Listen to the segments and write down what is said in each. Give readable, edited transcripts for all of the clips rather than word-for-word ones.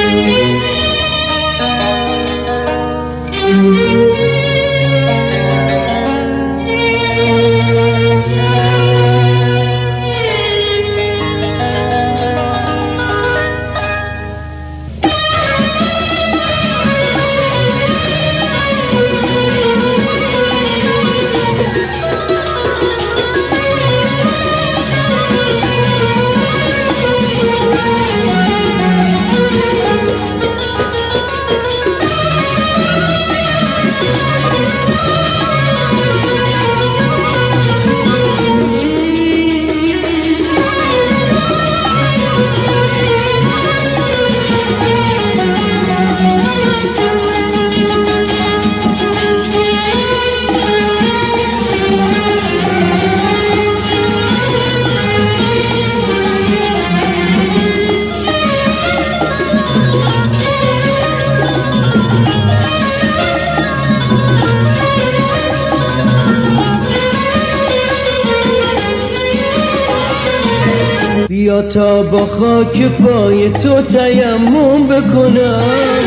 بیا تا با خاک پای تو تیمم بکنم،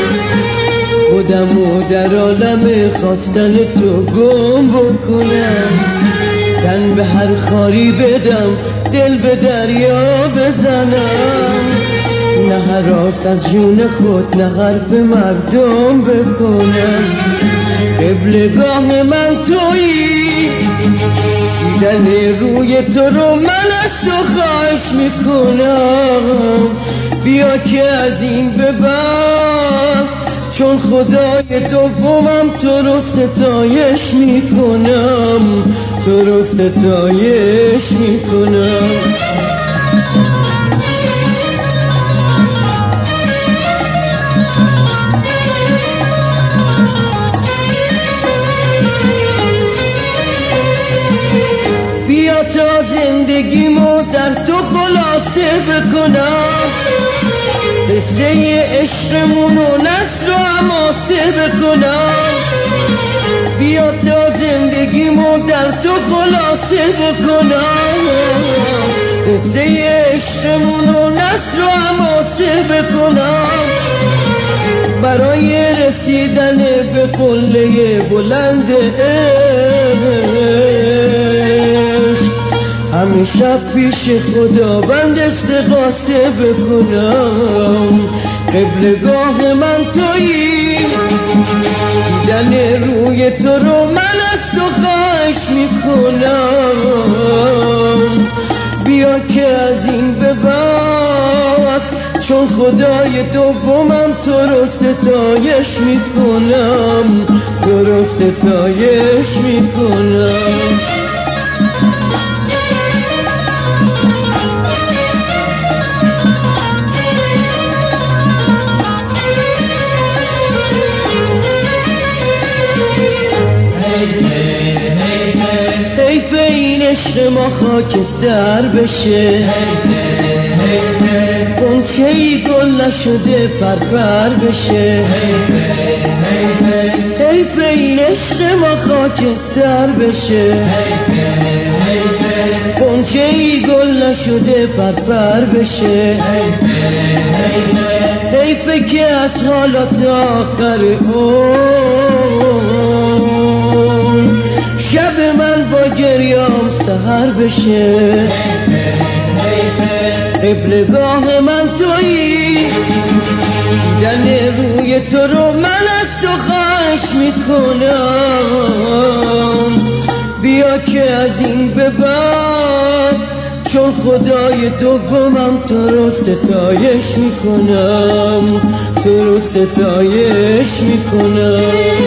خودمو در عالم خواستن تو گم بکنم، تن به هر خاری بدم، دل به دریا بزنم، نه هراس از جون خود نه حرف مردم بکنم. قبلگاه من تویی، دیدن روی تو رو من از تو خواهش میکنم. بیا که از این به بعد چون خدای دومم تو رو ستایش میکنم، تو رو ستایش میکنم. بیا تا زندگیمو در تو خلاصه بکنم، قصه عشقمونو نثر و حماسه بکنم. بیا تا زندگیمو در تو خلاصه بکنم، قصه عشقمونو نثر و حماسه بکنم. برای رسیدن به قله بلند همیشه پیش خداوند استغاثه بکنم. قبلگاه من تویی، دیدن روی تو رو من از تو خواهش میکنم. بیا که از این به بعد چون خدای دومم تو رو ستایش میکنم، تو رو ستایش میکنم. حیف این عشق ما خاکستر بشه، غنچه‌ای گل نشده پرپر بشه. حیف این عشق ما خاکستر بشه، غنچه‌ای گل نشده پرپر بشه. حیف که از حالات آخر شب من با گریام سحر بشه. قبلگاه من تویی، دیدن روی تو رو من از تو خواهش میکنم. بیا که از این به بعد چون خدای دومم تو رو ستایش میکنم، تو رو ستایش میکنم.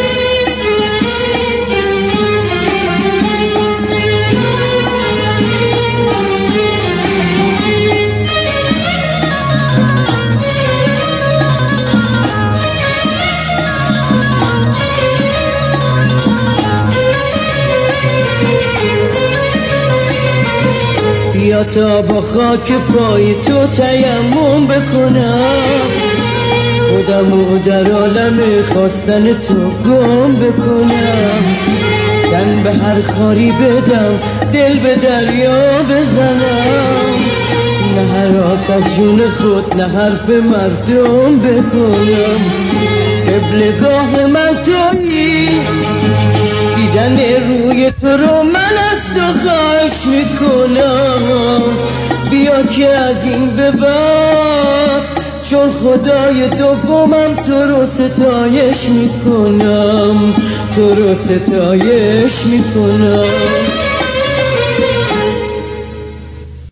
بیا تا با خاک پای تو تیمم بکنم، خودمو در عالم خواستن تو گم بکنم، تن به هر خاری بدم، دل به دریا بزنم، نه هراس از جون خود نه حرف مردم بکنم. قبلگاه من تویی، دیدن روی تو رو من از تو خواهش میکنم. بیا که از این به بعد چون خدای دومم تو رو ستایش میکنم، تو رو ستایش میکنم.